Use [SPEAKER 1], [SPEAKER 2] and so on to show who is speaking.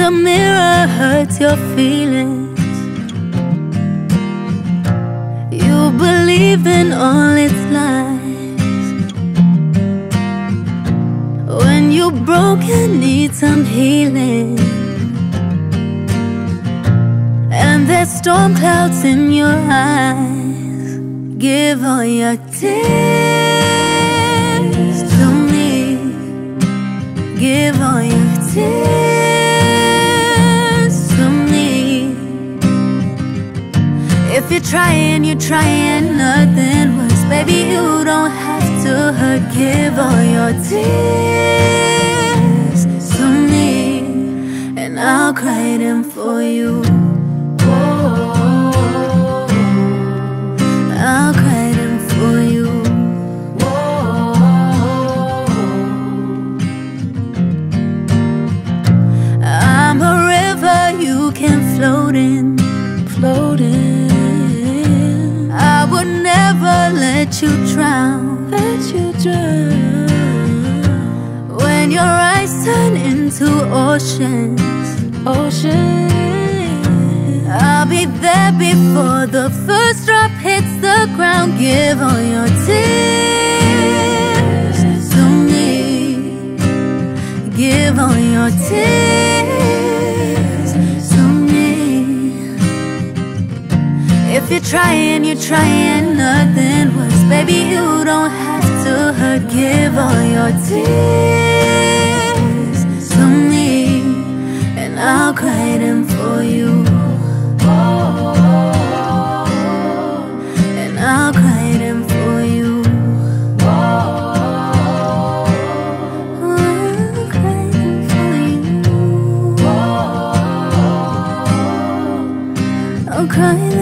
[SPEAKER 1] the mirror hurts your feelings. You believe in all its lies. When you're broken, need some healing, and there's storm clouds in your eyes. Give all your tears to me. Give all your tears to me. If you're trying, nothing works. Baby, you don't have to hurt. Give all your tears to me, and I'll cry them for you. I'll cry them for you. I'm a river you can float in. I would never let you drown. When your eyes turn into oceans, I'll be there before the first drop hits the ground. Give all your tears to me. Give all your tears to me. If you're trying, nothing works. Baby, you don't have to hurt. Give all your tears to me, and I'll cry them for you. And I'll cry them for you. I'll cry them for you. I'll cry them for you.